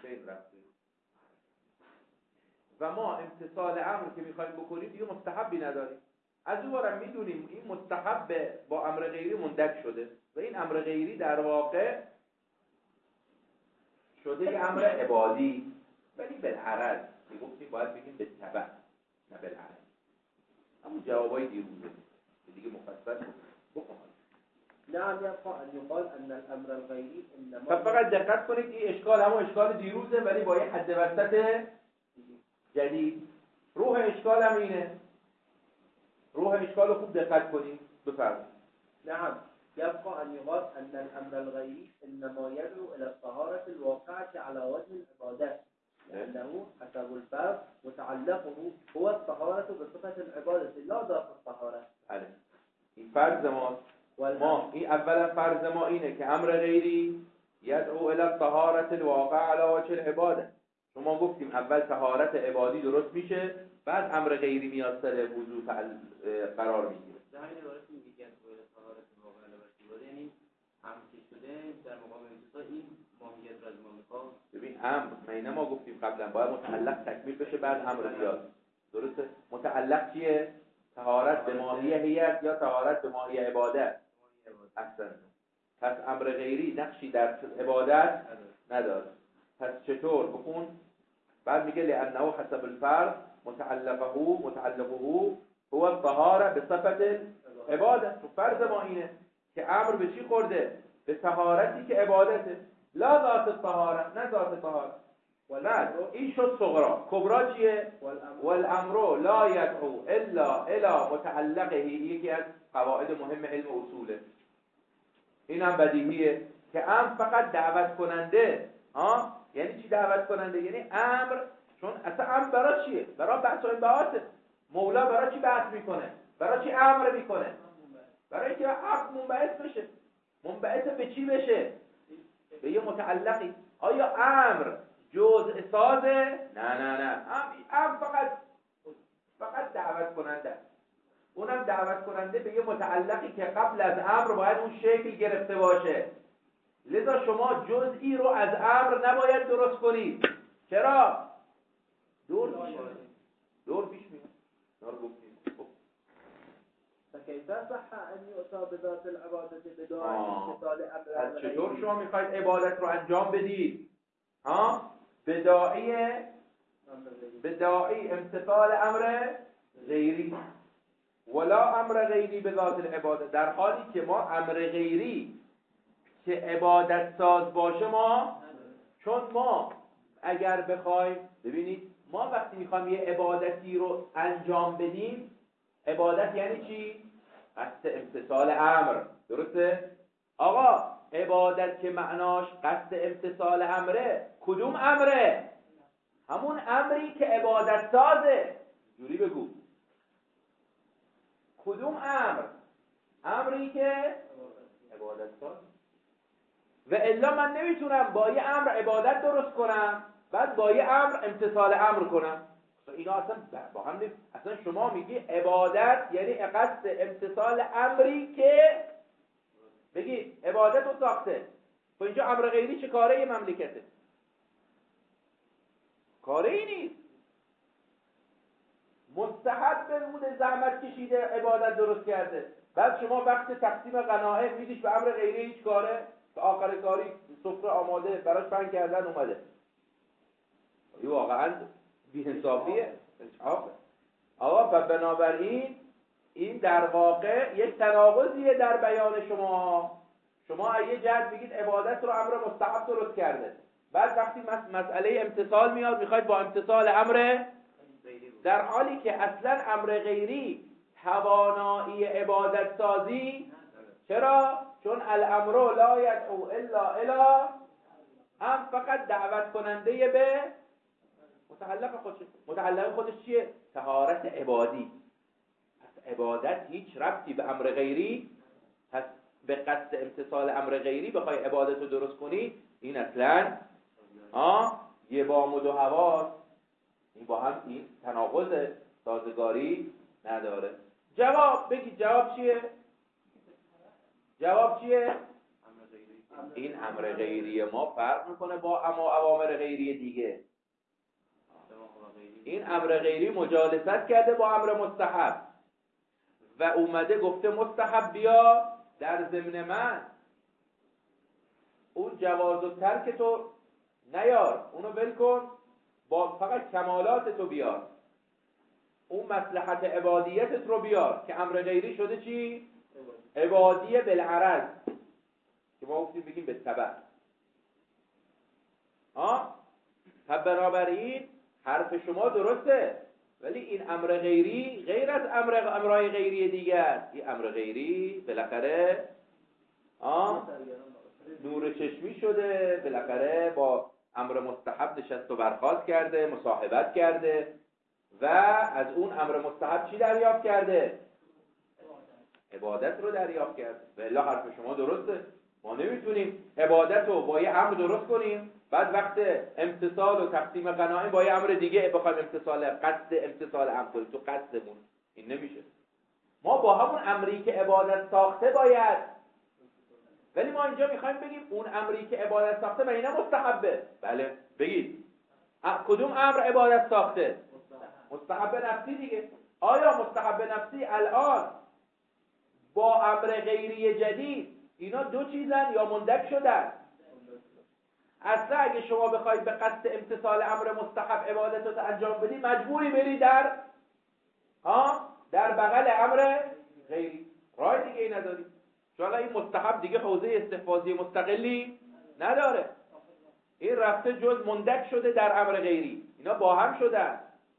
خیلی رفتی. و ما امتثال امر که میخوایم بکنیم دیگه مستحبی نداریم. از اون برم میدونیم این مستحب با امر غیری مندک شده و این امر غیری در واقع شده یه امر عبادی، ولی بالعرض میگفتیم باید بگیم به تبع نه بالعرض. همون جوابای دیروزه دیگه مفصل بکنم. نعم يبقى أن يقال أن الأمر الغيري إنما فقط دقت کنید این اشکال همون اشکال دیروزه ولی با یه حد وسط جدید. روح اشکال هم اینه. روح اشکال خوب دقت کنید. بفرمایید. نعم يبقى أن يقال أن الأمر الغيري إنما يدعو إلى الطهارة الواقعة على وجه العبادات لأنه حسب الفرض متعلقه هو الطهارة بصفة العبادة لا ذات الطهارة. بله. این فرض ما این اولا فرض ما اینه که امر غیری یدعو الی الطهارة الواقع علی وجه العباده. شما گفتیم اول طهارت عبادی درست میشه بعد امر غیری میاد سر وضو قرار میگیره. در همین عبارت میگه که طهارت واقع علی وجه العباده یعنی امر که شده در مقام امتثال این ماهیت را از ما میخواد. ببین امر ما گفتیم قبلا باید متعلق تکمیل بشه بعد امر بیاد. درسته؟ متعلق چیه؟ طهارت به ماهیه هیئت یا طهارت به ماهیه عبادت؟ احسن. پس امر غیری نقشی در عبادت نداره. پس چطور بخون؟ بعد میگه لانه حسب الفرض متعلقه هو الطهاره بصفت عبادت. تو فرض ما اینه که امر به چی خورده؟ به طهارتی که عبادته. لا ذات الطهاره، نه ذات طهاره. نه این شد صغرا. کبرا چیه؟ والامر لا يدعو الا الى متعلقه. یکی از قواعد مهم علم اصوله. این هم بدیهیه که امر فقط دعوت کننده. یعنی چی دعوت کننده؟ یعنی امر، چون اصلا امر برای چیه؟ برای بحث و انبعاثه. مولا برای چی بحث میکنه؟ برای چی امر میکنه؟ برای اینکه حق منبعث بشه. منبعث به چی بشه؟ به یه متعلقی. آیا امر جزء سازه؟ نه. امر فقط دعوت کننده. اونم دعوت کننده به یه متعلقی که قبل از امر باید اون شکل گرفته باشه. لذا شما جزئی رو از امر نباید درست کنید. چرا؟ دور پیش میاد. دار گفتیم. فكيف صح أن يؤتى بذات العبادة بداعي امتثال أمر؟ چطور شما میخواید عبادت رو انجام بدید؟ بداعی امتثال امر غیری ولا امر غیری به ذات العباده. در حالی که ما امر غیری که عبادت ساز باشه چون ما اگر بخوایم ببینید ما وقتی میخوایم یه عبادتی رو انجام بدیم، عبادت یعنی چی؟ قصد امتثال امر. درسته؟ آقا عبادت که معناش قصد امتثال امره، کدوم امره؟ همون امری که عبادت سازه. جوری بگو کدوم امر؟ امری که عبادت ساز. و الا من نمیتونم با یه امر عبادت درست کنم بعد با یه امر امتثال امر کنم. اینا اصلا با هم نیست. اصلا شما میگی عبادت یعنی قصد امتثال امری که بگید عبادت رو ساخته. خب اینجا امر غیری چه کاره یه مملکته؟ کاره ای نیست. مستحب بوده زحمت کشیده عبادت درست کرده. بعد شما وقت تقسیم غنایم میدیش به امر غیری هیچ کاره که آخر کاری سفره آماده براش پهن کردن اومده. این واقعا بی‌حسابیه. آقا بنابراین این در واقع یک تناقضیه در بیان شما. شما یه جهت میگید عبادت رو امر مستحب درست کرده، بعد وقتی مسئله امتثال میاد میخواید با امتثال امر، در حالی که اصلا امر غیری توانایی عبادت سازی. چرا؟ چون الامر لا یدعو الا الی، هم فقط دعوت کننده به متعلق خودش چیه؟ طهارت عبادی. پس عبادت هیچ ربطی به امر غیری، پس به قصد امتثال امر غیری بخوای عبادت رو درست کنی، این اصلا یه بام و دو هواست. این با هم این تناقض سازگاری نداره. جواب بگید جواب چیه؟ جواب چیه؟ این امر غیری ما فرق میکنه با اوامر غیری دیگه. این امر غیری مجالست کرده با امر مستحب و اومده گفته مستحب بیا در ضمن من، اون جواز و ترک تو نیار، اونو ول کن، با فقط کمالات تو بیار، اون مصلحت عبادیتت رو بیار که امر غیری شده چی؟ عبادیه بالعرض که ما گفتیم بگیم به تبع. بنابراین حرف شما درسته، ولی این امر غیری غیر از امرای غیری دیگه است. این امر غیری بالاخره نور چشمی شده، بالاخره با امر مستحب نشست و برخاست کرده، مصاحبت کرده و از اون امر مستحب چی دریافت کرده؟ عبادت رو دریافت کرده. والله حرف شما درسته، ما نمیتونیم عبادت رو با یه امر درست کنیم بعد وقت امتصال و تقسیم غنایم با یه امر دیگه بخوایم قصد امتصال امر کنیم تو قصدمون. این نمیشه. ما با همون امری که عبادت ساخته باید، ولی ما اینجا میخوایم بگیم اون امری که عبادت ساخته و اینا مستحبه. بله بگید کدوم امر عبادت ساخته؟ مستحب نفسی دیگه. آیا مستحب نفسی الان با امر غیری جدید اینا دو چیزن یا مندک شدن؟ اصلا اگه شما بخواید به قصد امتصال امر مستحب عبادت رو انجام بدی مجبوری بری در بغل امر غیری، راه دیگه ای نداری، چون این مستحب دیگه حوزه استحفاظی مستقلی نداره، این رفته جز مندک شده در امر غیری، اینا با هم شدن.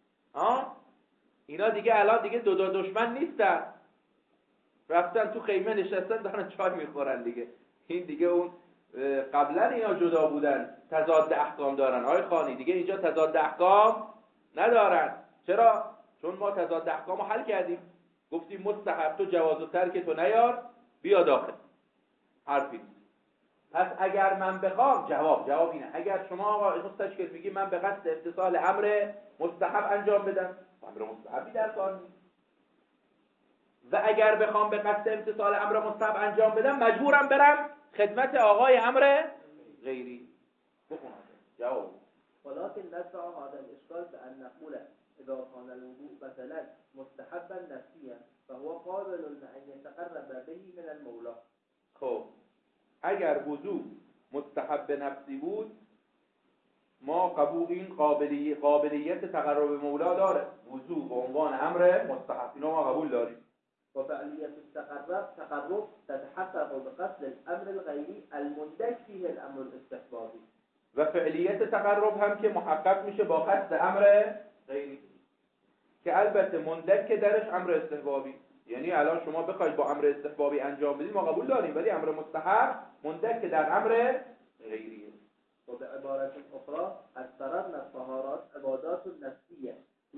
اینا دیگه الان دیگه دو دشمن نیستن، رفتن تو خیمه نشستن دارن چای میخورن دیگه. این دیگه اون قبلا اینا جدا بودن تضاد احکام دارن. آقای خانی دیگه اینجا تضاد احکام ندارن. چرا؟ چون ما تضاد احکام رو حل کردیم، گفتیم مستحب تو جواز و ترک تو نیار بیا داخل، حرفی. پس اگر من بخوام جواب اینه، اگر شما آقا مستشکل میگی من به قصد امتصال امر مستحب انجام بدم، امر مستحبی در کار نیست، و اگر بخوام به قصد امتصال امر مستحب انجام بدم مجبورم برم خدمت آقای امر غیری. بخونم جواب. ولكن ندفع هذا الإشكال بأن نقول إذا كان الوضوء مثلا مستحبا نفسيا فهو قابل أن يتقرب به من المولى. خب اگر وضوء مستحب نفسی بود ما این قابلیت تقرب به مولا داره. وضوء به عنوان امر مستحب اینو ما قبول داریم. وفعلية التقرب تتحقق بقصد الأمر الغيري المندك فيه الأمر الاستحبابي. و فعلیت تقرب هم که محقق میشه با قصد امر غیری که البته مندک که درش امر استحبابی، یعنی الان شما بخواید با امر استحبابی انجام بدید ما قبول داریم، ولی امر مستحب مندک که در امر غیریه. و به عبارت اخرى افترضنا الطهارات عبادات نفسیه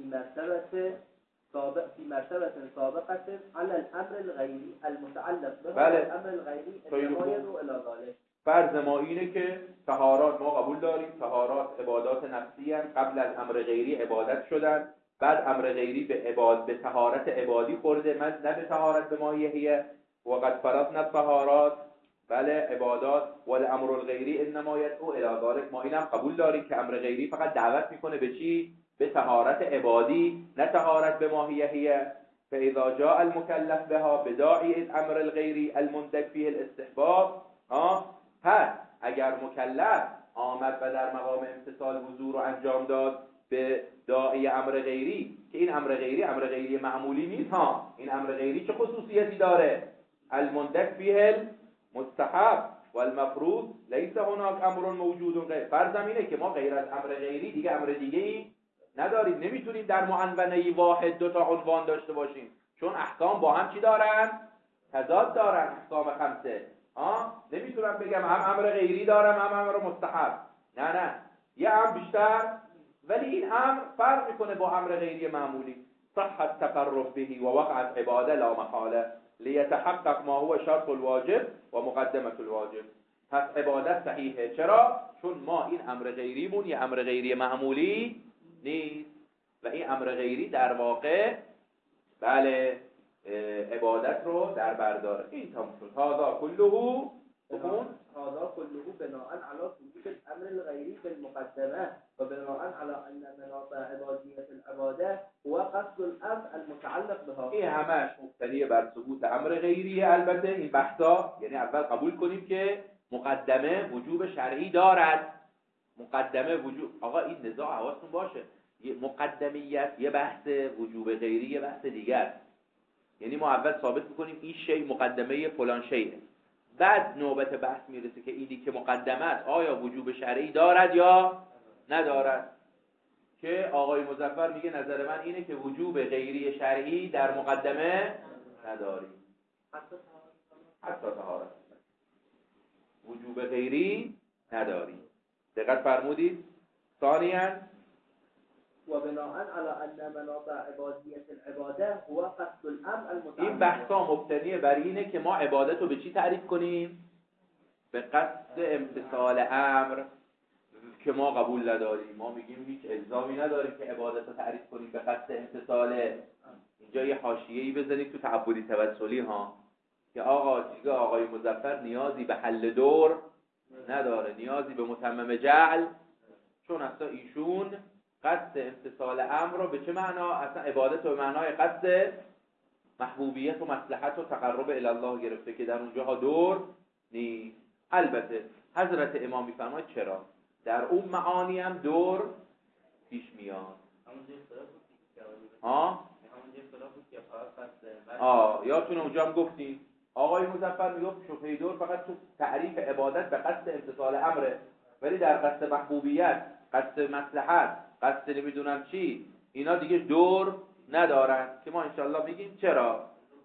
في مرتبة سابقة على الأمر الغيري المتعلق به الأمر الغيري النهاية إلى ذلك. فرض ما اینه که طهارات ما قبول داریم، طهارات عبادات نفسی هستند، قبل از امر غیری عبادت شدن، بعد امر غیری به طهارت عبادی خورده، نه به طهارت به ماهیه. و قد فرضنا الطهارات، بله عبادات، والامر الغیری انما یدعو الی ذلك. ما اینم قبول داریم که امر غیری فقط دعوت میکنه به چی؟ به طهارت عبادی، نه طهارت به ماهیه. فاذا جاء المكلف بها بداعی الامر الغیری المندک فیه الاستحباب، پس اگر مکلف آمد و در مقام امتثال وضو رو انجام داد به داعی امر غیری، که این امر غیری معمولی نیست این امر غیری چه خصوصیتی داره؟ المندک فیه المستحب والمفروض لیس هناک امر موجود غیر. فرضم اینه که ما غیر از امر غیری دیگه امر دیگه‌ای نداریم، نمیتونیم در معنونه واحد دو تا عنوان داشته باشیم، چون احکام با هم چی دارن؟ تضاد دارن. احکام خمسه نمیتونم بگم هم امر غیری دارم هم امر مستحب، نه یه امر بیشتر، ولی این امر فرق میکنه با امر غیری معمولی. صح التقرب به و وقعت عباده لا محاله لیتحقق ما هو شرط الواجب و مقدمه الواجب. پس عبادت صحیحه. چرا؟ چون ما این امر غیریمون یه امر غیری معمولی نیست و این امر غیری در واقع بله عبادت رو در برداره. این تمام شد. هذا كله بکن. هذا كله بناء على وجود الأمر الغيري بالمقدمة وبناء على أن مناط عبادية العبادة هو قصد الأمر المتعلق بها. این همش مبتنی بر ثبوت امر غیریه. البته این بحثا یعنی اول قبول کنیم که مقدمه وجوب شرعی دارد. مقدمه وجوب، آقا این نزاع حواستون باشه، یه مقدمیت یه بحث، وجوب غیری یه بحث دیگه است. یعنی ما اول ثابت میکنیم این شی مقدمه فلان شیه، بعد نوبت بحث میرسه که اینی که مقدمه است آیا وجوب شرعی دارد یا ندارد. که آقای مظفر میگه نظر من اینه که وجوب غیری شرعی در مقدمه نداریم. حتی طهارت وجوب غیری نداریم. دقت فرمودید؟ ثانیاً وبناء على أن مناط عبادية العبادة هو قصد الأمر المتعلق. این بحثا مبتنی بر اینه که ما عبادت رو به چی تعریف کنیم؟ به قصد امتثال امر که ما قبول نداریم. ما میگیم هیچ الزامی نداریم که عبادت رو تعریف کنیم به قصد امتثال. اینجا یه حاشیه‌ای بزنید تو تعبدی توسلی ها که آقا دیگه آقای مظفر نیازی به حل دور نداره، نیازی به متمم جعل، چون اصلا ایشون قصد امتثال امر رو به چه معنا؟ اصلا عبادت رو به معنای قصد محبوبیت و مصلحت و تقرب الی الله گرفته که در اونجاها دور نیست. البته حضرت امام میفرماید چرا در اون معانی هم دور پیش میاد. یادتونه اونجا هم گفتیم آقای مظفر میگفت شبهه دور فقط تو تعریف عبادت به قصد امتثال امره، ولی در قصد محبوبیت، قصد مصلحت، قصد نمیدونم چی، اینا دیگه دور ندارن که ما انشالله میگیم چرا.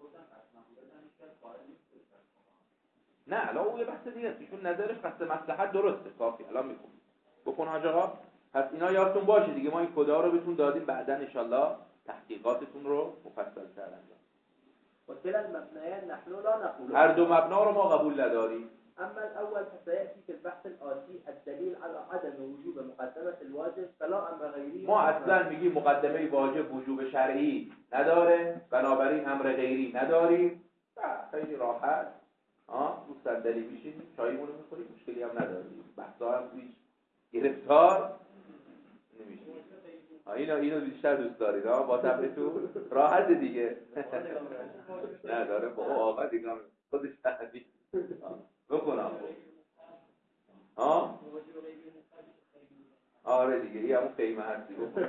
نه الان اون یه بحث دیگه است، ایشون نظرش قصد مصلحت درسته، کافی الان میگم بکن حاج آقا. پس اینا یادتون باشه دیگه، ما این کدا رو بهتون دادیم، بعدن انشالله تحقیقاتتون رو مفصل تر انجام. وكلا المبنيان نحن لا نقول. هر دو مبنا رو ما قبول نداریم. أما الأول فسيأتي في البحث الآتي الدليل على عدم وجوب مقدمة الواجب فلا أمر غيري. ما اصلا میگیم مقدمه واجب وجوب شرعی نداره، بنابراین امر غیری نداریم. خیلی راحت رو صندلی میشینیم چایمون رو میخوریم، مشکلی هم نداریم، بحثا هم هیچ گرفتار نمیشه. اینو بیشتر دوست دارید با تبریتون راحت دیگه. نداره با آقا دیگه خودش تحدید بکنم. آره دیگه این همون قیمه هستی بکنم.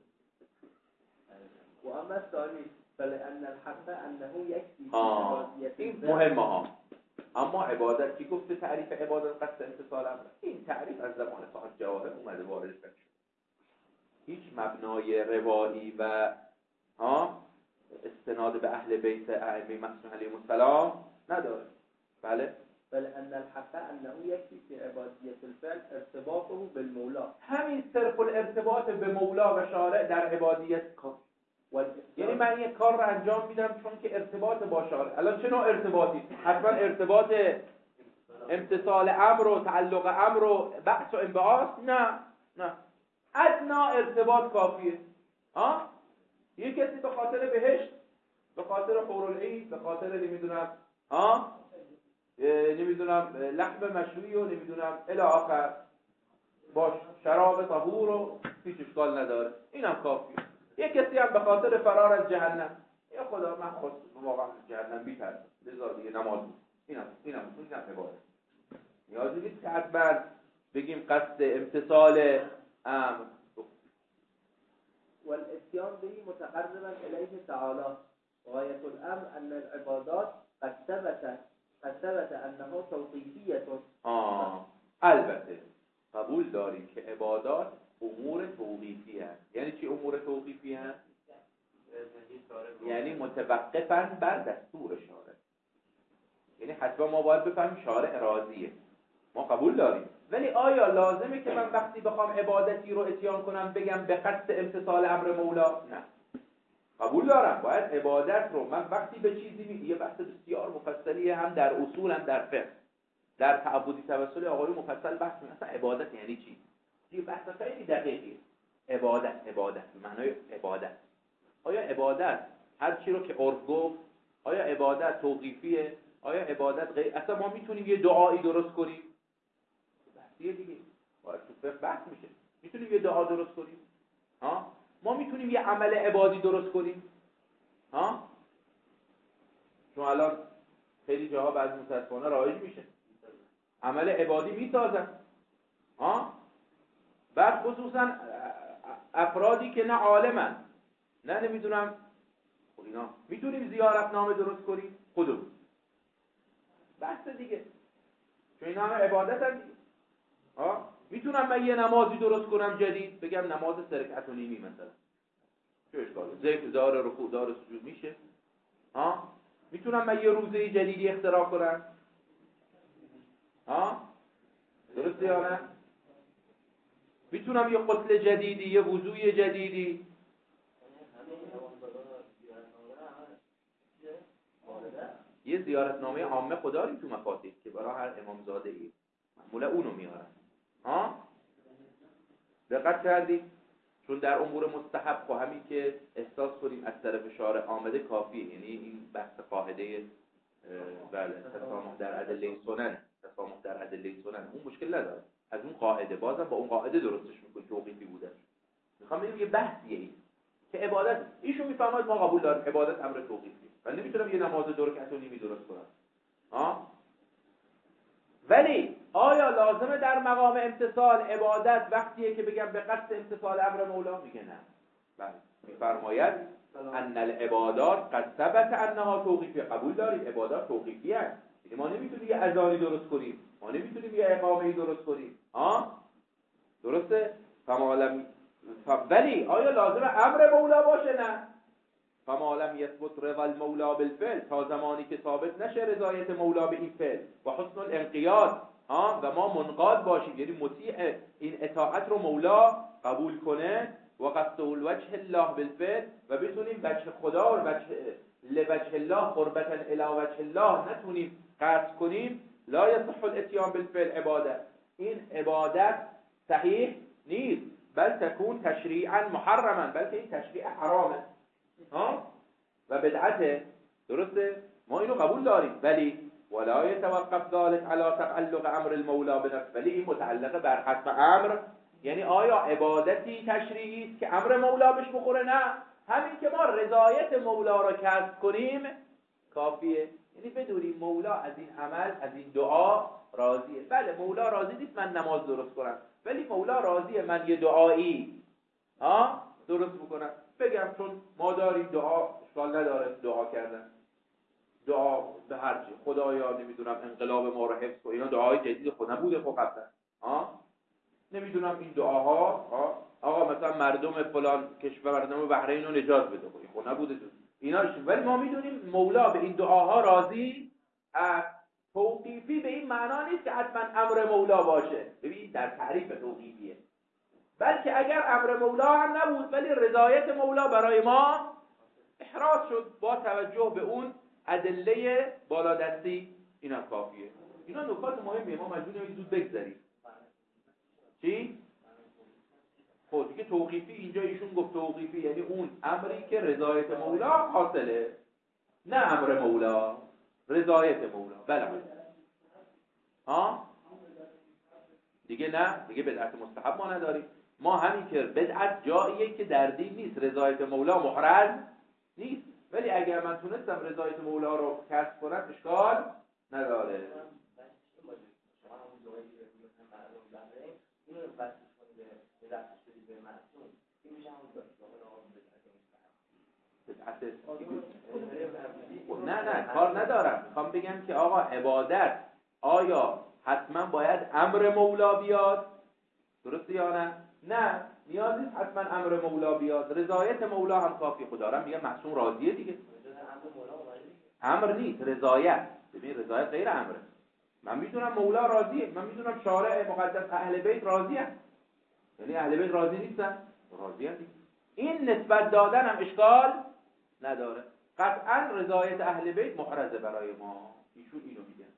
و اما الثانی فلأن الحق انه یکفی. این مهمه ها. اما عبادت کی گفته تعریف عبادت قصد امتثال امر؟ این تعریف از زمان صاحب جواهر اومده وارد شد. هیچ مبنای روایی و استناد به اهل بیت ائمه معصومین علیهم السلام نداره. بله. فلأن الحق انه یکفی فی عبادیت الفعل ارتباطه بالمولا. همین صرف الارتباط به مولا و شارع در عبادیت کار. یعنی من یک کار رو انجام میدم چون که ارتباط با شارع. الان چه نوع ارتباطی؟ حتما ارتباط امتثال امر و تعلق امر و بحث و انبعاث؟ نه ادنا ارتباط کافیه. یه کسی به خاطر بهشت، به خاطر حورالعین، به خاطر نمیدونم لحم مشوی و نمیدونم الی آخر باش شراب طهور و هیچ اشکال نداره، اینم کافیه. یه کسی هم به خاطر فرار از جهنم، یا خدا من خود واقعا جهنم بی‌ترسم لذا دیگه نماز اینم عبادت. نیازی نیست که حتما بگیم قصد امتثال امر. والاتيان به متقربا الیه تعالی. غایت الامر ان العبادات قد ثبت انها توقیفیه. البته قبول داریم که عبادات امور توقیفی هست. یعنی چی امور توقیفی هست؟ یعنی متوقفن بر دستور شارع. یعنی حتما ما باید بفهمیم شارع راضیه، ما قبول داریم. ولی آیا لازمه که من وقتی بخوام عبادتی رو اتیان کنم بگم به قصد امتثال امر مولا؟ نه، قبول دارم باید عبادت رو من وقتی به چیزی یه بحث بسیار مفصلیه، هم در اصول هم در فقه، در تعبدی توسلی آقای مفصل بحث می‌کنن اصلا عبادت یعنی چی. یه بحث خیلی دقیقیه. عبادت به معنای عبادت. آیا عبادت هر چی رو که عرف گفت، آیا عبادت توقیفیه؟ آیا عبادت غیر اصلا ما میتونیم یه دعایی درست کنیم؟ بحثیه دیگه، باید تو فقه بحث میشه. میتونیم یه دعا درست کنیم؟ ها؟ ما میتونیم یه عمل عبادی درست کنیم؟ ها؟ چون الان خیلی جاها بعضی متاسفانه رایج میشه عمل عبادی میسازن. ها؟ بعد خصوصا افرادی که نه عالمن نه نمیدونم اینا، میتونیم زیارتنامه درست کنیم؟ خودمون بحث دیگه، چون اینا همه عبادت هم دیگه. میتونم من یه نمازی درست کنم جدید بگم نماز 3 رکعت و نیمی مثلا، چه اشکاله؟ ذکر داره، رکوع داره، سجود میشه. میتونم من یه روزه جدیدی اختراع کنم؟ درسته یا نه؟ میتونم یه غسل جدیدی، یه وضوء جدیدی، یه زیارتنامه عامه خداری تو مفاتیح که برای هر امامزاده ای معمولا اونو میارن. دقت کردی؟ چون در امور مستحب خب همین که احساس کنیم از طرف شارع آمده کافیه. یعنی این بحث قاعده بله تسامح در ادله سنن، تسامح در ادله سنن اون مشکل نداره. از اون قاعده بازم با اون قاعده درستش میکنی توقیفی بوده. میخوام بگم یه بحثیه این که عبادت ایشون میفهمه ما قبول داریم عبادت امر توقیفی، من نمیتونم یه نماز 2 رکعت و نیمی درست کنم. ولی آیا لازمه در مقام امتثال عبادت وقتیه که بگم به قصد امتثال امر مولا؟ میگه نه. بله میفرماید ان العبادات قد ثبت انها توقیفی، قبول داریم عبادات توقیفی هست. ما نمیتونیم یه اذانی درست کنیم، ما نمیتونیم یه اقامه‌ای درست کنیم. درسته؟ ولی آیا لازمه امر مولا باشه؟ نه. فما لم یثبت رضا المولا بالفعل، تا زمانی که ثابت نشه رضایت مولا به این فعل و حسن الانقیاد و ما منقاد باشیم، یعنی مطیع این اطاعت رو مولا قبول کنه و قصد الوجه الله بالفعل و بتونیم وجه خدا و لوجه الله قربتا الی وجه الله نتونیم قصد کنیم، لا یصح الاتیان بالفعل عبادت، این عبادت صحیح نیست، بل تكون تشریعا محرما، بلکه این تشریع حرامه و بدعته. درسته؟ ما اینو قبول داریم، ولی ولا يتوقف ذلك على تعلق امر المولا بنفسه، ولی این متعلقه بر حتم امر، یعنی آیا عبادتی تشریعی است که امر مولا بهش بخوره؟ نه، همین که ما رضایت مولا را کسب کنیم کافیه. یعنی بدونیم مولا از این عمل، از این دعا راضیه. بله مولا راضی نیست من نماز درست کنم، ولی مولا راضیه من یه دعایی درست بکنم، بگم چون ما داریم دعا اشکال نداره دعا کردن، دعا به هر چی، خدایا نمیدونم انقلاب ما رو حفظ کن، اینا دعای جدید خود نبوده خب قبلا. نمیدونم این دعاها آقا مثلا مردم فلان کشور، مردم بحرین رو نجات بده، خب نبوده اینا، ولی ما میدونیم مولا به این دعاها راضی است. توقیفی به این معنا نیست که حتما امر مولا باشه، ببین در تعریف توقیفیه، بلکه اگر امر مولا هم نبود ولی رضایت مولا برای ما احراز شد با توجه به اون ادله بالادستی، اینا کافیه. اینا نکات مهمه، ما مجبوریم زود بگذاریم. چی؟ خب دیگه توقیفی اینجا ایشون گفت توقیفی یعنی اون امری که رضایت مولا حاصله، نه امر مولا، رضایت مولا. بله دیگه نه، دیگه بدعت مستحب ما نداریم. ما همین که بدعت جاییه که در دین نیست، رضایت مولا محرز نیست، ولی اگر من تونستم رضایت مولا رو کسب کنم اشکال نداره. نه کار ندارم، میخوام بگم که آقا عبادت آیا حتما باید امر مولا بیاد؟ درسته یا نه؟ نه نیاز نیست حتما امر مولا بیاد، رضایت مولا هم کافی. خدا میگه معصوم راضیه دیگه، امر نیست رضایت. ببین رضایت غیر امره. من میدونم مولا راضیه، من میدونم شارع مقدس اهل بیت راضیه، یعنی اهل بیت راضی نیستن؟ راضیه دیگه. این نسبت دادن هم اشکال نداره. قطعا رضایت اهل بیت محرزه برای ما، ایشون اینو میگن.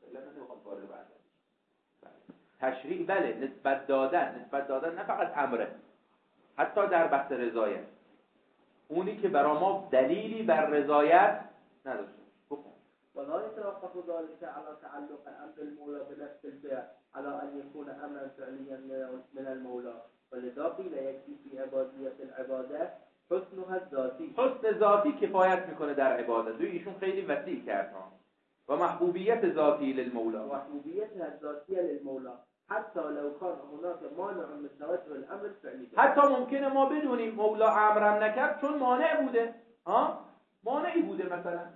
تشریع بله، نسبت دادن نه فقط امره، حتی در بحث رضایت اونی که برای ما دلیلی بر رضایت نداشته ولا يتوقف ذلك على تعلق أمر المولى بنفس الفعل على أن يكون أمرا فعليا من المولى، ولذا قيل يكفي في عبادية العبادة حسنها الذاتی. حسن ذاتی کفایت میکنه در عبادت. ایشون خیلی وسیع کرد ها. و محبوبیت ذاتی للمولا، محبوبیت ذاتی للمولا حتی لو کان هناك مانع من توجه الامر الفعلی. حتی ممکنه ما بدونیم مولا امرم نکرد چون مانع بوده. مانعی بوده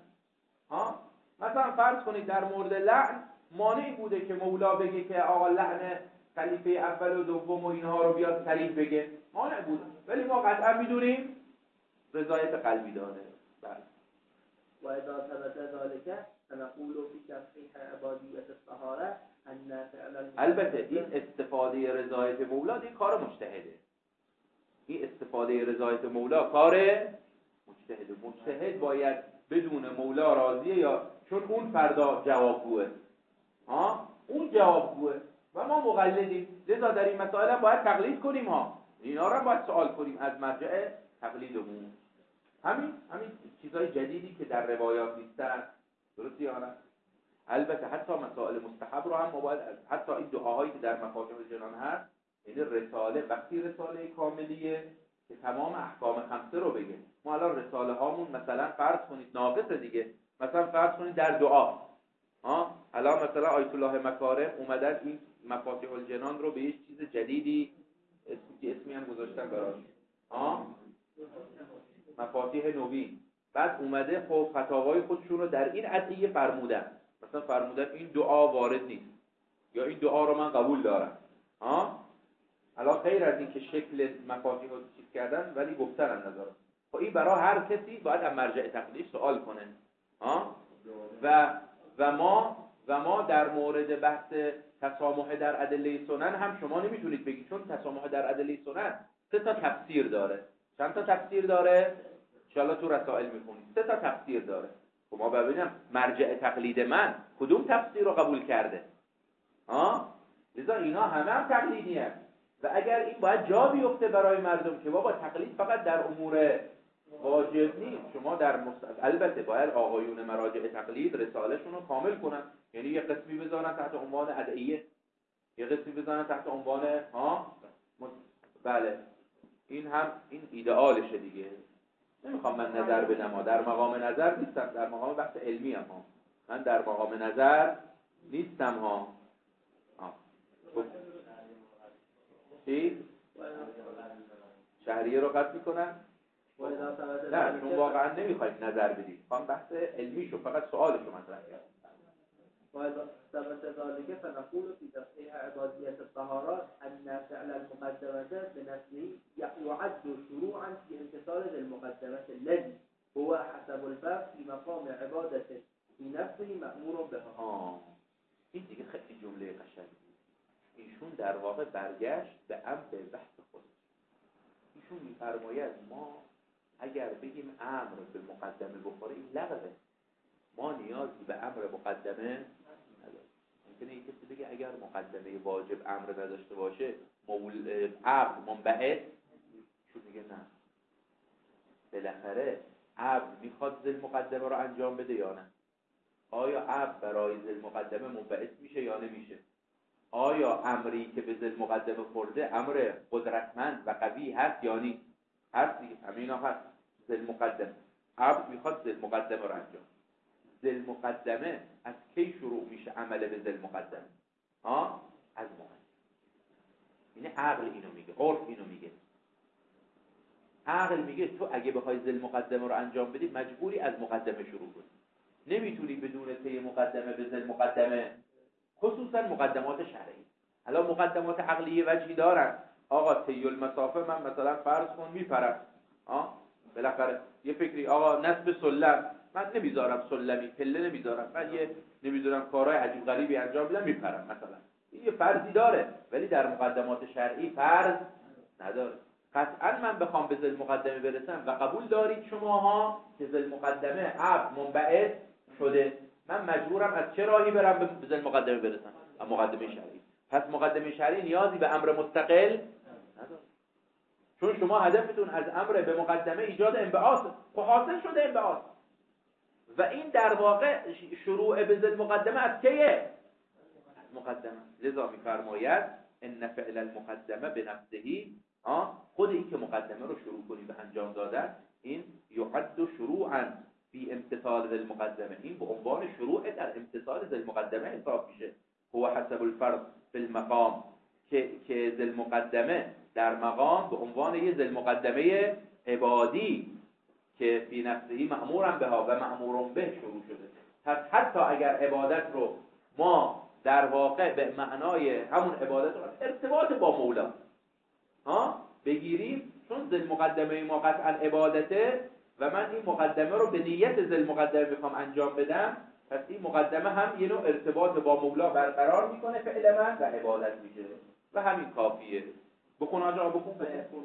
مثلا فرض کنید در مورد لعن مانعی بوده که مولا بگه که آقا لعن خلیفه اول و دوم و اینها رو بیاد صریح بگه، مانع بوده، ولی ما قطعا میدونیم رضایت قلبی داره. بله. و اذا ثبت ذلك فنقول في تصحيح عبادیت الطهاره ان فعل البته این استفاده رضایت مولا این کار مجتهده. این استفاده رضایت مولا کار مجتهده. مجتهد باید بدون مولا راضیه یا چون اون فردا جوابگوه، اون جوابگوه و ما مقلدیم، لذا در این مسائل هم باید تقلید کنیم اینا رو هم باید سوال کنیم از مرجع تقلیدمون. همین چیزای جدیدی که در روایات نیستن، درستی یا نه؟ البته حتی مسائل مستحب رو هم ما باید، حتی این دعاهایی که در مفاتیح الجنان هست، یعنی رساله وقتی رساله کاملیه که تمام احکام خمسه رو بگه. ما الان رساله هامون مثلا فرض کنید ناقصه دیگه، مثلا فرض کنید در دعا الان مثلا آیت الله مکارم اومدن این مفاتیح الجنان رو به یه چیز جدیدی اسمی هم گذاشتن براش، مفاتیح نوین. بعد اومده خب فتاوای خودشون رو در این ادعیه فرمودن، مثلا فرمودن این دعا وارد نیست یا این دعا رو من قبول دارم. الان غیر از این که شکل مفاتیح رو چیز کردن ولی گفتن هم ندارم. خب این برای هر کسی باید از مرجع تقلید سوال کنه. و ما در مورد بحث تسامح در ادله سنن هم شما نمیتونید بگید، چون تسامح در ادله سنن 3 تا تفسیر داره. چند تا تفسیر داره؟ انشاءالله تو رسائل میخونید. 3 تا تفسیر داره. خب ما ببینم مرجع تقلید من کدوم تفسیر رو قبول کرده. لذا اینا همه هم تقلیدیه و اگر این باید جا بیفته برای مردم که بابا تقلید فقط در امور واجب نیست، شما در البته باید آقایون مراجع تقلید رساله‌شون رو کامل کنن، یعنی یه قسمی بذارن تحت عنوان ادعیه، یه قسمی بذارن تحت عنوان بله این ایدئالشه دیگه. نمیخوام من نظر بدم در مقام نظر نیستم، در مقام بحث علمی هم من در مقام نظر نیستم چی؟ شهریه رو قطع میکنن؟ نه چون واقعا نمیخواید نظر بدید، خواهم بحث علمیشو فقط سوالشو مطرح کرد. وإذا ثبت ذلك فنقول في تصحيح عبادية الطهارات أن فعل المقدمة بنفسه يعد شروعا في امتثال المقدمة الذي هو حسب الباب في مقام عبادة في نفسه مأمور بها. این دیگه خیلی جمله قشنگی. ایشون در واقع برگشت به امر بحث خود. ایشون می‌فرماید ما اگر بگیم امر به مقدمه بخوره این لغوه، ما نیازی به امر مقدمه نداریم. ممکنه یک کسی بگه اگر مقدمه واجب امر نداشته باشه عبد منبعث، چون میگه نه، بالاخره عبد میخواد ذل مقدمه رو انجام بده یا نه؟ آیا عبد برای ذل مقدمه منبعث میشه یا نمیشه؟ آیا امری که به ذل مقدمه خورده امر قدرتمند و قوی هست یا نیست؟ هست دیگه، همینا هست. ذل مقدمه، عبد میخواد ذل مقدمه رو انجام. ذل مقدمه از کی شروع میشه عمل به ذل مقدمه؟ از مقدمه. یعنی عقل اینو میگه، عرف اینو میگه. عقل میگه تو اگه بخوای ذل مقدمه رو انجام بدی مجبوری از مقدمه شروع کنی، نمیتونی بدون طی مقدمه به ذل مقدمه، خصوصا مقدمات شرعی. الان مقدمات عقلی وجهی دارن. آقا طی المسافه من مثلا فرض کن میپرم، بالاخره یه فکری آقا نصب سلم من نمیذارم، سلمی پله نمیذارم، من یه نمیذارم کارهای عجیب غریبی انجام بدم میپرم مثلا، این یه فرضی داره ولی در مقدمات شرعی فرض نداره. قطعا من بخوام به ذل مقدمه برسم و قبول دارید شماها که ذل مقدمه عبد منبعث شده، من مجبورم از چه راهی برم به ذل مقدمه برسم؟ از مقدمه شرعی. پس مقدمه شرعی نیازی به امر مستقل نداره، چون شما هدفتون از امر به مقدمه ایجاد انبعاث، خب حاصل شده انبعاث. و این در واقع شروع به ذل مقدمه از کیه؟ مقدمه. لذا میفرماید ان فعل المقدمه به نفسهی، خود این که مقدمه رو شروع کنی به انجام دادن، این یعد شروعا فی امتثال ذل مقدمه، این به عنوان شروع در امتثال ذل مقدمه حساب میشه. هو حسب الفرض فی المقام، که ذل مقدمه در مقام به عنوان یه ذل مقدمه عبادی که فی نفسهی مأمورا بها و مأمور به شروع شده. پس حتی اگر عبادت رو ما در واقع به معنای همون عبادت رو ارتباط با مولا بگیریم، چون ذل مقدمه ما قطعا عبادته و من این مقدمه رو به نیت ذل مقدمه میخوام انجام بدم، پس این مقدمه هم یه نوع ارتباط با مولا برقرار میکنه فعل من و عبادت میشه و همین کافیه. بخون آجا بخون.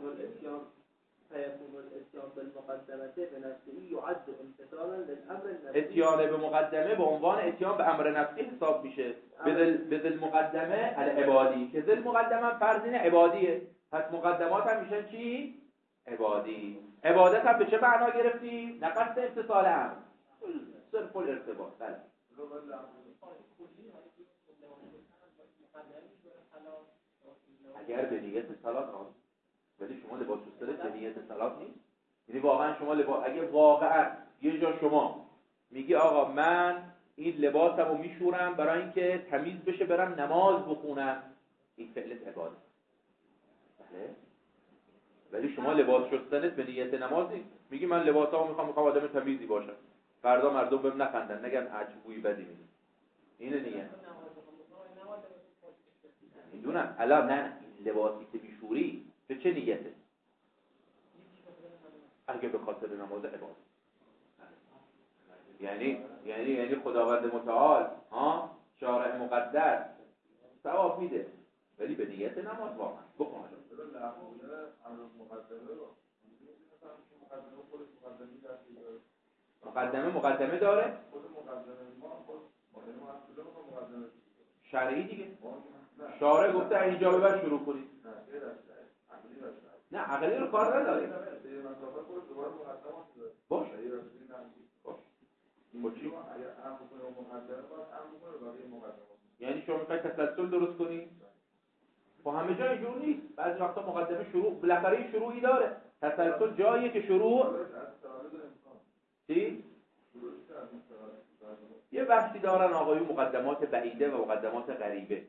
فيكون الاتيان بالمقدمة بنفسه يعد امتثالا للامر النفسي. اتیان به مقدمه به عنوان اتیان به امر نفسی حساب میشه، به ذل مقدمه العبادی، که ذل مقدمه فرضین عبادیه، پس مقدمات هم میشن چی؟ عبادی. عبادت هم به چه معنا گرفتی؟ نقصد امتثال امر، صرف الارتباط. بله. اگر به نیت صلات ولی شما لباس شستنت به نیت صلات نیست، یعنی واقعا شما اگه واقعا یه جا شما میگی آقا من این لباسمو میشورم برای اینکه تمیز بشه برم نماز بخونم، این فعلت عبادت. بله. ولی شما لباس شستنت به نیت نماز نیست، میگی من لباسامو میخوام آدم تمیزی باشم، فردا مردم بهم نخندن نگن عجب بوی بدی میدی. اینه نیت. میدونم الان نه این لباسی که میشوری به چه نیته؟ اگه به خاطر نماز عبادت، یعنی خداوند متعال شارع مقدس ثواب میده، ولی به نیت نماز واقعا. بخون مقدمه داره شرعی دیگه. شارع گفته اینجا به بعد شروع کنید. نه عقلی رو کار نداره. باشه. یعنی شما میخواید تسلسل درست کنی؟ خب همه جا اینجور نیست. بعضی وقتا مقدمه شروع بالاخره شروعی داره. تسلسل جاییه که شروع چی؟ یه بحثی دارن آقایون مقدمات بعیده و مقدمات غریبه.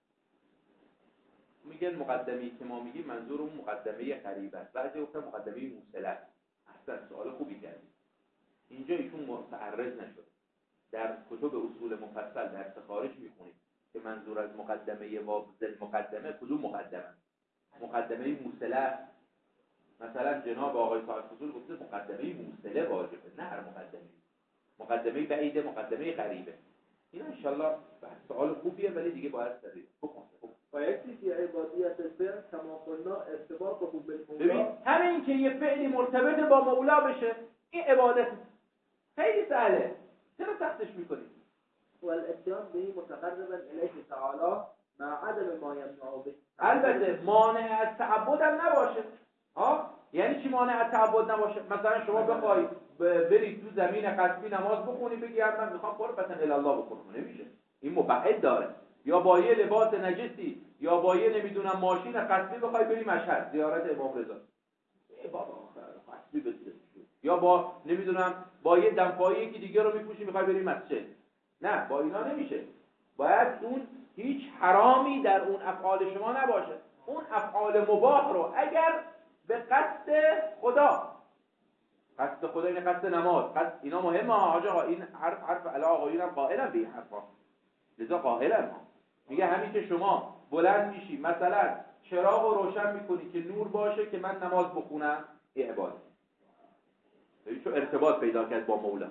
میگن مقدمه‌ای که ما میگیم منظور اون مقدمه غریبه است. بعضی گفتن مقدمه موصله است. اصلا سوال خوبی کردید. اینجا ایشون متعرض نشد. در کتب اصول مفصل در تخارج میخونید که منظور از مقدمه و ذل مقدمه کدوم مقدمه؟ مقدمه موصله. مثلا جناب آقای صاحب فضول گفته مقدمه موصله واجبه، نه هر مقدمه بعیده، مقدمه غریبه. این ان شاء الله سوال خوبیه ولی دیگه باید سریع بکنید. و یکی فی عبادیت الفعل کما قلنا ارتباطه بالمولا. ببین همین که یه فعلی مرتبط با مولا بشه این عبادت خیلی سهله، چرا سختش میکنید؟ والاتيان به متقربا الیه تعالی مع عدم ما یمنع به. البته مانع از تعبد هم نباشه. یعنی چی مانع از تعبد نباشه؟ مثلا شما بخوای برید تو زمین قصبی نماز بخونی بگی من میخوام قربتا الی الله بخونم، نمیشه. این مبعد داره. یا با یه لباس نجسی یا با یه نمیدونم ماشین قصبی بخوای بری مشهد زیارت امام رضا، بابا قصبی بده. یا با نمیدونم با یه دمپایی یکی دیگه رو میپوشی میخوای بری مسجد، نه با اینا نمیشه. باید اون هیچ حرامی در اون افعال شما نباشه. اون افعال مباح رو اگر به قصد خدا، قصد خدا این قصد نماز، قصد اینا مهمه. آقا این حرف علی آقایون هم قائلن به این حرفا، لذا قائلن. میگه همین که شما بلند میشی مثلا چراغ رو روشن میکنی که نور باشه که من نماز بخونم، این عبادت. ببین چون ارتباط پیدا کرد با مولا.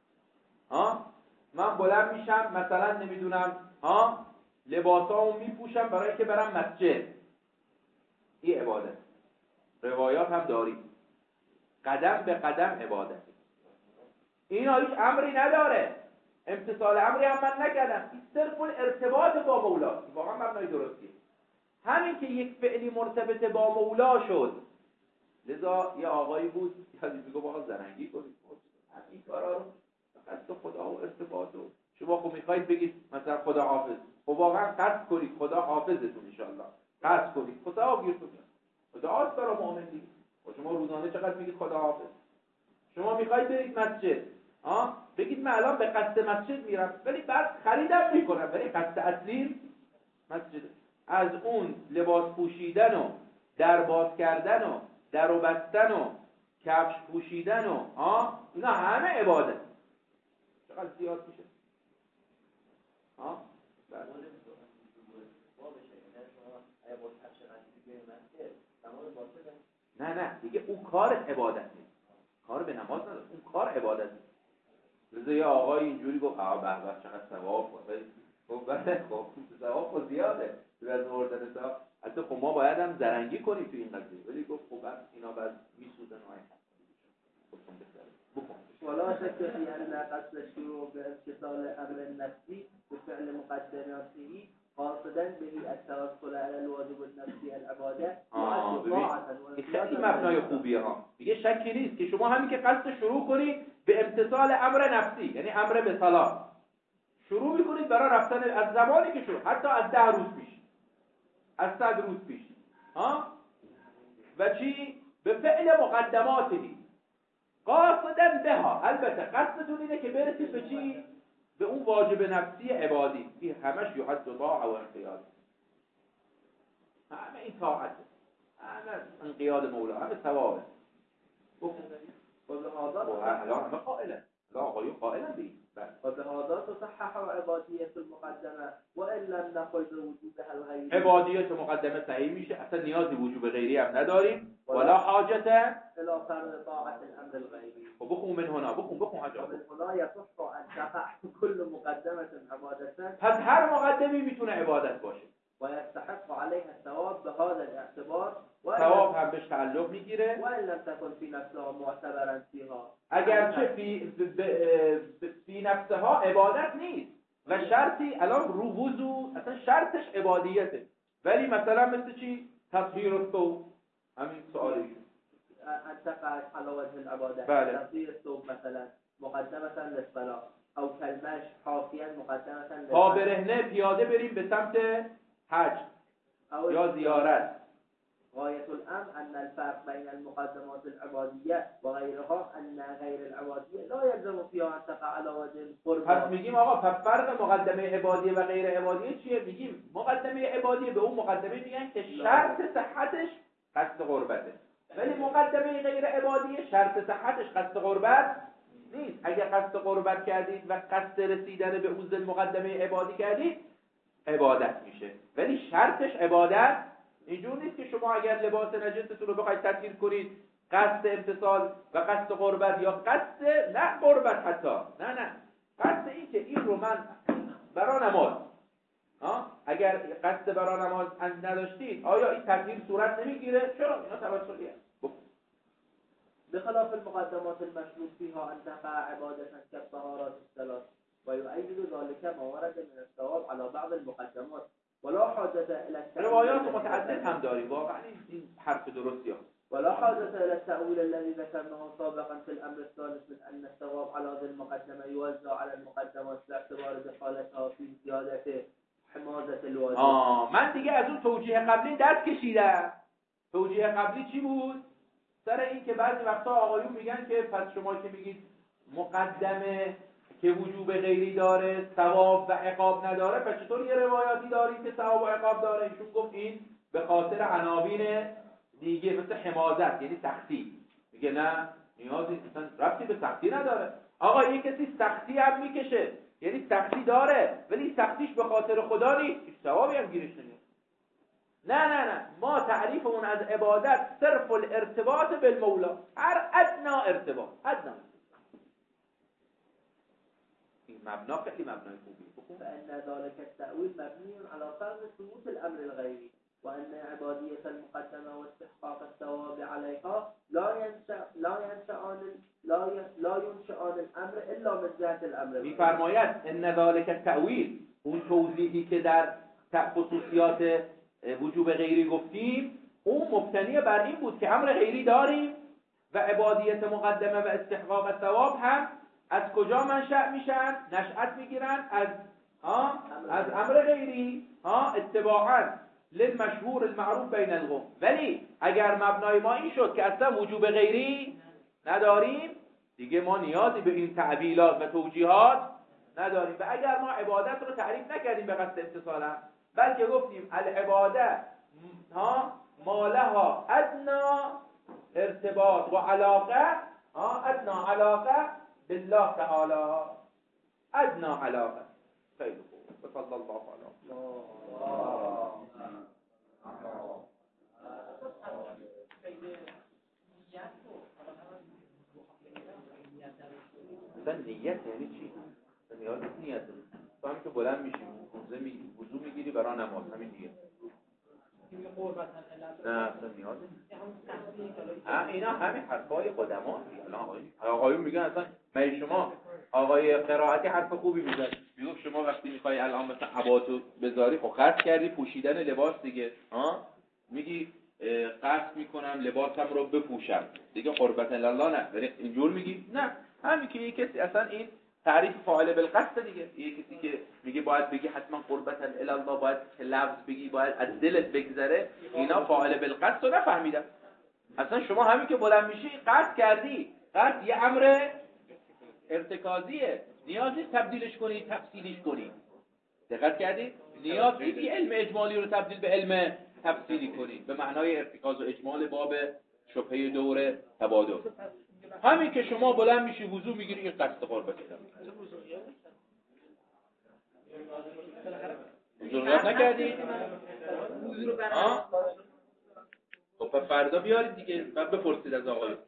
من بلند میشم مثلا نمیدونم لباسامو میپوشم برای که برم مسجد، این عبادت. روایات هم داریم قدم به قدم عبادت. اینا هیچ امری نداره، امتثال امری هم من نکردم، این صرف ارتباط با مولا. واقعا مبنای درستی. همین که یک فعلی مرتبط با مولا شد. لذا یه آقایی بود یادی میگه واقعا زرنگی کنید این کارا رو دست خدا و ارتباط و شما خب میخواید بگید مثلا خدا حافظ، خب واقعا قصد کنید خدا حافظتون انشالله، قصد کنید خدا گیرتون خدا هاست برای مؤمن دیگه. شما روزانه چقدر میگید خدا حافظ؟ شما میخواید برید مسجد، بگید من الان به قصد مسجد میرم، ولی بعد خریدم میکنم، ولی قصد اصلی مسجد. از اون لباس پوشیدن و در باز کردن و در و بستن و کفش پوشیدن و اینا همه عبادت. چقدر زیاد میشه؟ نه دیگه اون کار عبادت نیست، کار به نماز نداره، اون کار عبادت نیست. روزه یه آقای اینجوری گفت به چقدر ثواب کنه، خب ثواب خود زیاده از مردن ثواب. حتی خب ما باید هم زرنگی کنیم تو این قضیه، ولی گفت خب اینا بعد میسوزن و ولا شك في أن قصد الشروع بامتثال أمر النفسي بفعل مقدماته قاصدا به التوكل على الواجب النفسي العبادة خیلی مبنای خوبیه ها. میگه شکی نیست که شما همین که قصد شروع کنید به امتثال امر نفسی، یعنی امر به صلاح، شروع میکنید برای رفتن از زمانی که شروع، حتی از 10 روز پیش، از 100 روز پیش، و چی؟ به فعل مقدماتی قاصدن بها. البته قصدتون اینه که برسید به چی؟ به اون واجب نفسی عبادی. این همش یحد طاعه و انقیاد، همه این طاعت، همه انقیاد مولا، همه ثوابه. همه قائلن، لا آقایون قائلن بید. وبهذا تصحح عبادية المقدمة وإن لم نقل بوجوبها الغيري. عبادیت مقدمه صحیح میشه، اصلا نیازی وجوب غیری هم نداریم. ولا حاجت الى فرض طاعة الامر الغيري. خب بخون من هنا، بخون حاجه. من هنا يصح ان تقع كل مقدمة عبادة. پس هر مقدمی میتونه عبادت باشه و یستحق علیها الثواب بهذا الاعتبار. ثواب هم بهش تعلق میگیره. و ان لم تكن في نفسها معتبرا فيها. اگرچه فی نفسها عبادت نیست و شرطی الان رو وضو اصلا شرطش عبادیته، ولی مثلا مثل چی؟ تطهیر الثوب، همین سوالی ان تقع على وجه العبادة. تطهیر الثوب مثلا مقدمة للصلاة، او كالمشي حافيا مقدمة للصلاة. پا برهنه پیاده بریم به سمت حج یا زیارت. غاية الأمر أن الفرق بين المقدمات العبادية وغيرها أن غير العبادية لا يلزم فيها أن تقع على وجه القرب. پس میگیم آقا پس فرق مقدمه عبادیه و غیر عبادیه چیه؟ میگیم مقدمه عبادیه به اون مقدمه میگن که شرط صحتش قصد قربته، ولی مقدمه غیر عبادیه شرط صحتش قصد قربت نیست. اگه قصد قربت کردید و قصد رسیدن به اون مقدمه عبادی کردید عبادت میشه، ولی شرطش عبادت اینجور نیست که شما اگر لباس نجستون رو بخواید تطهیر کنید قصد امتصال و قصد قربت یا قصد نه قربت حتی نه قصد این که این رو من برای نماز اگر قصد برای نماز نداشتید آیا این تطهیر صورت نمیگیره؟ چرا؟ اینا توسلیه. بخلاف المقدمات المشروط فيها أن تقع عبادة كالطهارات الثلاث ويؤيد ذلك ما ورد من الثواب على بعض المقدمات ولا حاجة إلى التأويل. روایات متعدد هم داریم، واقعا این حرف درستی هست. ولا حاجة إلى التأويل الذي ذكرناه سابقا في الأمر الثالث من أن الثواب على ذي المقدمة يوزع على المقدمات باعتبار دخالتها في زيادة حمازة الواجب. من دیگه از اون توجیه قبلی دست کشیدم. توجیه قبلی چی بود؟ سر این که بعضی وقتا آقایون میگن که پس شما که میگید مقدمه که وجوب غیری داره ثواب و عقاب نداره، پس چطور یه روایاتی دارید که ثواب و عقاب داره؟ ایشون گفت این به خاطر عناوین دیگه مثل حمازت یعنی سختی. میگه نه نیازی اصلا ربطی به سختی نداره. آقا یه کسی سختی هم میکشه یعنی سختی داره ولی سختیش به خاطر خدا نیست، ثوابی هم گیرش نمیاد. نه ما تعریفمون از عبادت صرف الارتباط بالمولا، هر ادنا ارتباط این مبنا خیلی مبنای خوبی. فإن ذلك التأويل مبني على فرض ثبوت الأمر الغيري وأن عبادية المقدمة واستحقاق الثواب عليها لا ينشأان الأمر إلا من جهة الأمر. می‌فرماید ان ذلك التأويل، اون توضیحی که در خصوصیات وجوب غیری گفتیم اون مبتنی بر این بود که امر غیری داریم و عبادیت مقدمه و استحقاق ثواب هم از کجا منشأ میشن؟ نشأت میگیرن از امر غیری اتباعا للمشهور المعروف بین القوم. ولی اگر مبنای ما این شد که اصلا وجوب غیری نداریم، دیگه ما نیازی به این تعبیلات و توجیهات نداریم. و اگر ما عبادت رو تعریف نکردیم به قصد امتثالا، بلکه گفتیم العباده ما لها ادنا ارتباط و علاقه ادنا علاقه بالله تعالی، ادنا علاقه. خیلی خوب. صلی الله علیه اصلا نیت یعنی چی؟ نیاز نیت. تو هم که بلند میشی وضو میگیری برای نماز، همین دیگه. نه اصلا نیاز نیست. اینا همین حرفای قدما. آقایون میگن اصلا من شما آقای قرائتی حرف خوبی میزن، میگه شما وقتی میخوای الان مثلا عباتو بذاری، خب قصد کردی پوشیدن لباس دیگه، میگی قصد میکنم لباسم رو بپوشم دیگه، قربت الله نه، ولی اینجور میگی نه. همین که یک کسی اصلا این تعریف فاعل بالقصد دیگه، یک کسی که میگه باید بگی حتما قربت الله، باید که لفظ بگی، باید از دلت بگذره، اینا فاعل بالقصد رو نفهمیدن. اصلا شما همین که بلند میشی قصد کردی، قصد یه امر ارتکازیه، نیاز نیست تبدیلش کنی تفصیلیش کنی. دقت کردی؟ نیاز نیست که علم اجمالی رو تبدیل به علم تفصیلی کنی به معنای ارتکاز و اجمال باب شبهه دور تبادل. همین که شما بلند میشی وضو میگیری، این قصد قربت الله. وضو رو یاد نکردی؟ خب فردا بیارید دیگه، بعد بپرسید از آقایون.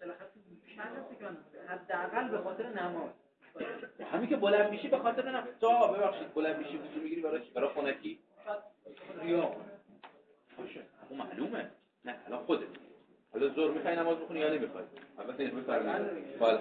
حداقل به خاطر نماز. همین که بلند میشی به خاطر نماز. تا ببخشید بلند میشی وضو میگیری برای چی؟ برای خونکی؟ ریا. باشه. اون معلومه. نه الان خودت. حالا ظهر میخوای نماز بخونی یا نمیخوای؟ البته نمیفرمایید. بالا.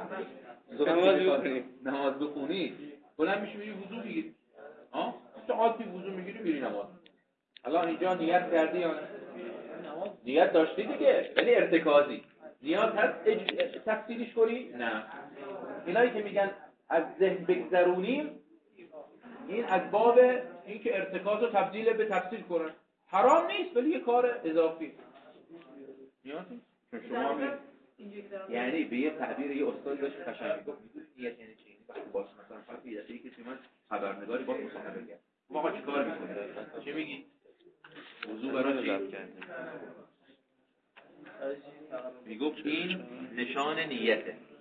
نماز بخونی. بلند میشی میری وضو میگیری. تو عادی وضو میگیری میری نماز. الان اینجا نیت کردی یا نه؟ نیت داشتی دیگه، ولی ارتکازی. نیاز هست تفصیلیش کنی؟ نه. اینایی که میگن از ذهن بگذرونیم، این از باب این که ارتکاز رو تبدیل به تفصیل کنن. حرام نیست ولی یه کار اضافی. نیازی؟ شما یعنی به یه تعبیر یه استاد داشت قشنگ گفت نیت یعنی چی؟ وقتی باش مثلا فرض یه دفعه کسی من خبرنگاری با مصاحبه کرد. واقعا چیکار می‌کنی؟ چی میگی؟ وضو برای چی کرد؟ میگفت این نشان نیته.